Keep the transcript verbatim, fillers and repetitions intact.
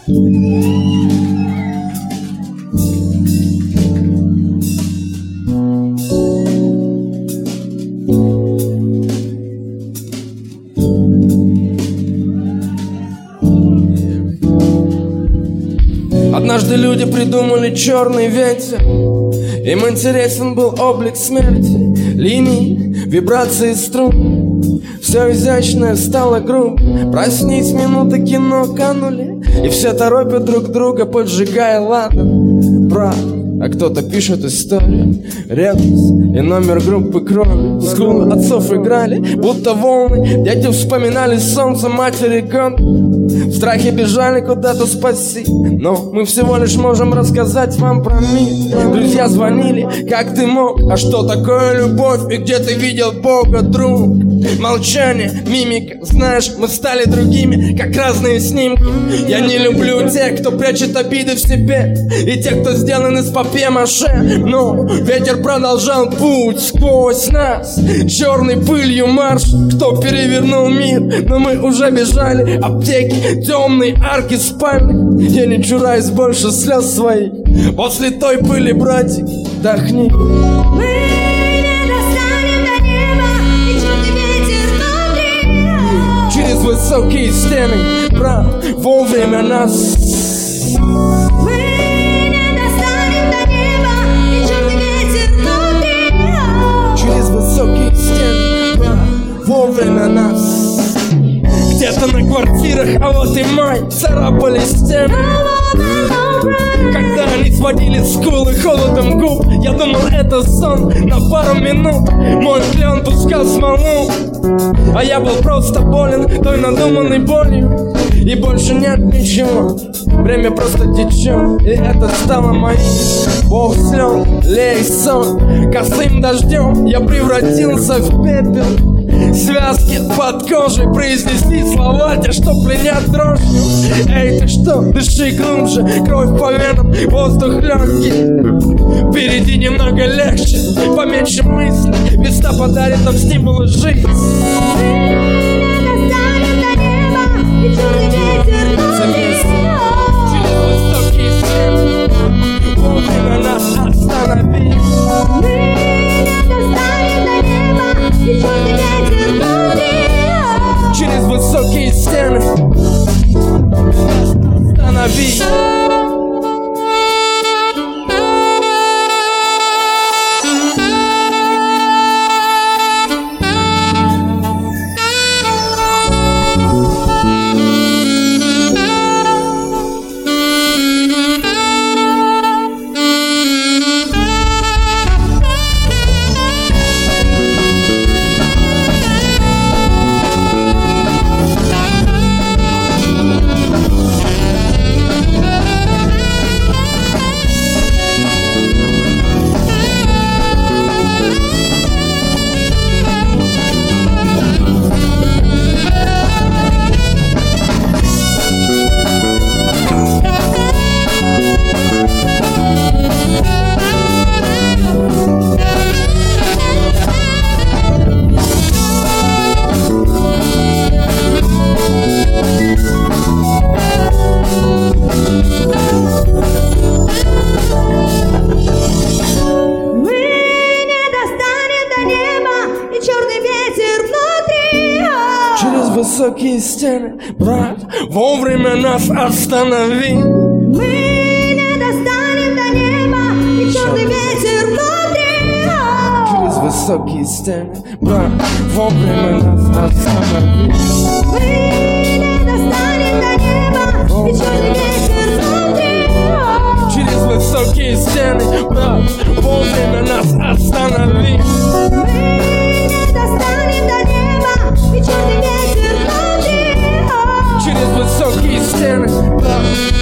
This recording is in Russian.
Однажды люди придумали черный ветер. Им интересен был облик смерти, линии, вибрации струн. Все изящное стало грубо. Проснись, минуты кино канули, и все торопят друг друга, поджигая ладан. Прав, а кто-то пишет историю, ребус и номер группы крови. Скулы отцов играли, будто волны. Дети вспоминали солнце, матери год. В страхе бежали куда-то спасти, но мы всего лишь можем рассказать вам про мир. Друзья звонили, как ты мог? А что такое любовь? И где ты видел Бога, друг? Молчание, мимика, знаешь, мы стали другими, как разные снимки. Я не люблю тех, кто прячет обиды в себе, и тех, кто сделан из папье-маше. Но ветер продолжал путь сквозь нас, черной пылью марш. Кто перевернул мир, но мы уже бежали. Аптеки, темные арки спальни. Я не чураюсь больше слез своих. После той пыли, братик, вдохни. Через высокие стены, брат, вовремя нас. Мы не достанем до неба, и черный ветер внутри. Через высокие стены, брат, вовремя нас. Где-то на квартирах, а вот и май, царапали стены. Когда они сводили скулы холодом губ, я думал, это сон на пару минут. Мой клен пускал смолу, а я был просто болен той надуманной болью. И больше нет ничего, время просто течет, и это стало моим. Бог слез, лей сон, косым дождем я превратился в пепел. Связки под кожей произнесли слова те, что пленят дрожью. Эй, ты что, дыши глубже, кровь по венам, воздух легкий. Впереди немного легче, поменьше мыслей, места подарит нам стимулы жить. Через высокие стены, вовремя нас останови. Через высокие стены останови. Высокие стены, брат, вовремя нас останови. Мы не достанем до неба, и черный ветер внутри. Через высокие стены, брат, вовремя нас останови. Мы не достанем до неба, и черный ветер внутри. Через высокие стены, брат, вовремя нас останови. Мы не достанем до неба, и черный ветер внутри. Через высокие стены, брат.